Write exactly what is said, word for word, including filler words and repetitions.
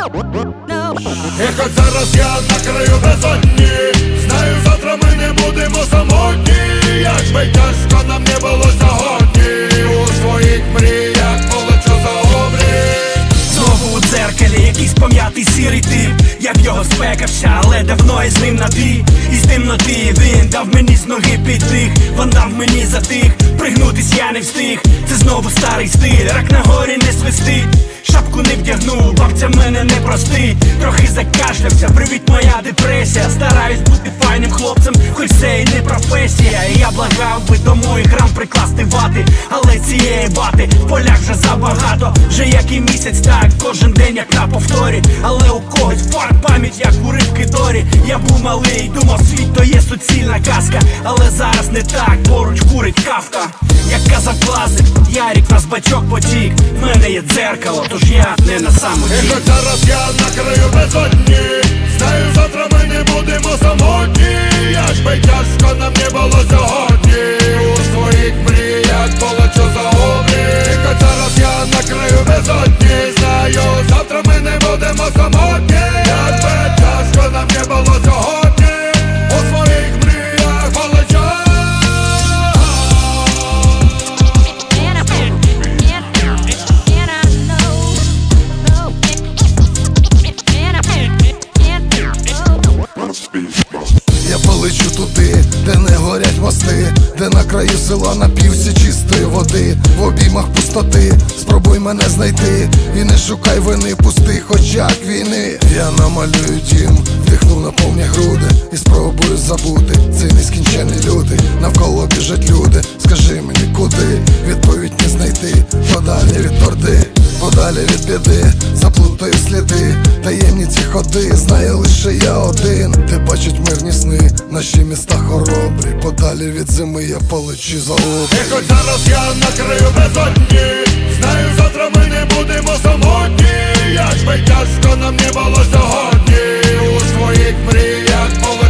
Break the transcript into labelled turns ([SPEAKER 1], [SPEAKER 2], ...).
[SPEAKER 1] І хоч зараз я на краю безодні, знаю, завтра ми не будемо самотні. Як би тяжко нам не було сьогодні, у своїх мріях полечу за обрій.
[SPEAKER 2] Знову у дзеркалі якийсь пом'ятий сірий тип. Я б його спекався, але давно із ним на ти. Із темноти він дав мені з ноги піддих. Вон дав мені затих, пригнутись я не встиг. Це знову старий стиль, рак на горі не свистить. Шапку не вдягнув, бабця мене не простить. Трохи закашлявся, привіт моя депресія. Стараюсь бути файним хлопцем, хоч це і не професія. І я благав би тому і храм прикласти вати. Але цієї вати в полях вже забагато. Вже який місяць так, кожен день як на повторі. Але у когось фарт пам'ять, як у рибки Дорі. Я був малий, думав світ то є суцільна казка. Але зараз не так, поруч курить Кавка. Як казав класик, Ярік нас бачок потік. В мене є дзеркало, тож я не на самоті.
[SPEAKER 1] І хоч зараз я на краю безодні, знаю, завтра ми не будемо самотні. Як би тяжко нам не було сьогодні, у своїх мріях полечу за обрій. І хоч зараз я на краю безодні, знаю, завтра ми не будемо самотні. Як би тяжко нам не було сьогодні, у своїх мріях полечу.
[SPEAKER 3] Я полечу туди, де не горять мости, де на краю села нап'юся чистої води. В обіймах пустоти, спробуй мене знайти. І не шукай вини пустих очах війни. Я намалюю дім, вдихну на повні груди. І спробую забути ці нескінченні люди. Навколо біжать люди, скажи мені куди. Відповідь не знайти, подалі від орди, подалі від біди. Заплутаю сліди, таємні ці ходи. Знаю лише я один, де бачать мирні сни. Наші міста хоробрі, подалі від зими я полечу за обрій.
[SPEAKER 1] І хоч зараз я на краю безодні, знаю, завтра ми не будемо самотні. Як би тяжко нам не було сьогодні, у своїх мріях полечу.